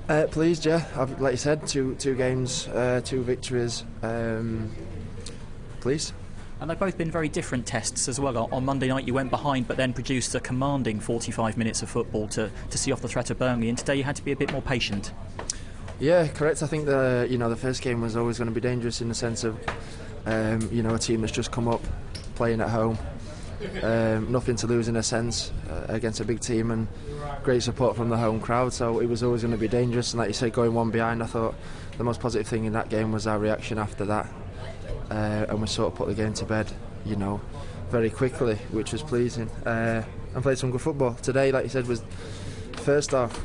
Pleased, yeah. Like you said, two games, two victories. Pleased. And they've both been very different tests as well. On Monday night you went behind but then produced a commanding 45 minutes of football to see off the threat of Burnley, and today you had to be a bit more patient. Yeah, correct. I think the first game was always going to be dangerous in the sense of a team that's just come up, playing at home, nothing to lose in a sense against a big team, and great support from the home crowd. So it was always going to be dangerous. And like you said, going one behind, I thought the most positive thing in that game was our reaction after that, and we sort of put the game to bed, very quickly, which was pleasing, and played some good football. Today, like you said, was first off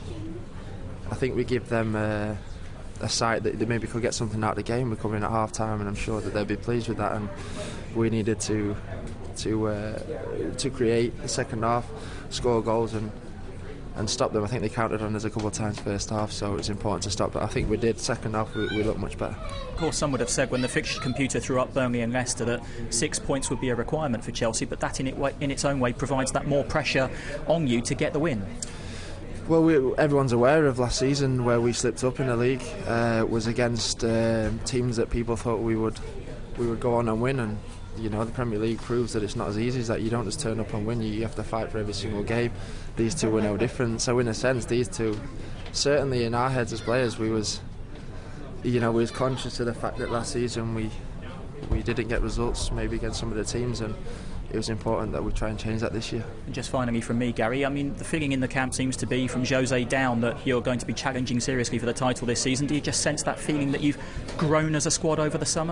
I think we give them a sight that they maybe could get something out of the game. We're coming at half time, and I'm sure that they'll be pleased with that. And we needed to create the second half, score goals and stop them. I think they counted on us a couple of times first half, so it was important to stop. But I think we did. Second half, we looked much better. Of course, some would have said when the fixture computer threw up Burnley and Leicester that 6 points would be a requirement for Chelsea, but that in its own way provides that more pressure on you to get the win. Well, everyone's aware of last season where we slipped up in the league. Was against teams that people thought we would go on and win, and the Premier League proves that it's not as easy as that. You don't just turn up and win. You have to fight for every single game. These two were no different. So in a sense, these two, certainly in our heads as players, we was conscious of the fact that last season we didn't get results maybe against some of the teams, and it was important that we try and change that this year. And just finally from me, Gary, I mean, the feeling in the camp seems to be from Jose down that you're going to be challenging seriously for the title this season. Do you just sense that feeling that you've grown as a squad over the summer?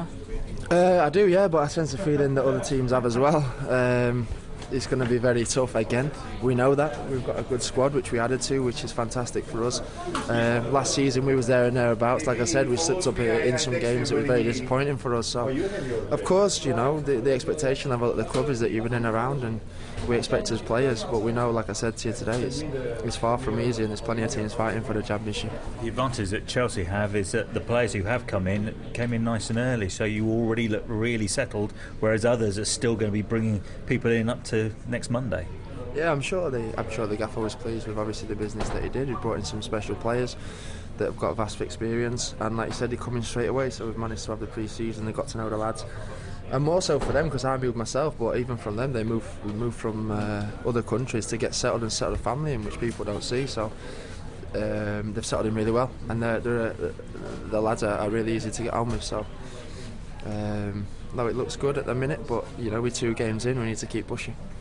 I do, yeah, but I sense the feeling that other teams have as well. It's going to be very tough again. We know that. We've got a good squad which we added to, which is fantastic for us. Last season we was there and thereabouts. Like I said, we slipped up in some games. It was very disappointing for us. So, of course, the expectation level at the club is that you're in and around, and we expect as players. But we know, like I said to you today, it's far from easy, and there's plenty of teams fighting for the championship. The advantage that Chelsea have is that the players who have come in came in nice and early, so you already look really settled, whereas others are still going to be bringing people in up to next Monday. Yeah, I'm sure the gaffer was pleased with obviously the business that he did. He brought in some special players that have got vast experience, and like you said, they come in straight away. So we've managed to have the pre-season. They got to know the lads, and more so for them because I moved myself. But even from them, we moved from other countries to get settled and settle a family in, which people don't see. So they've settled in really well, and the lads are really easy to get on with. So. No, it looks good at the minute, but we're 2 games in. We need to keep pushing.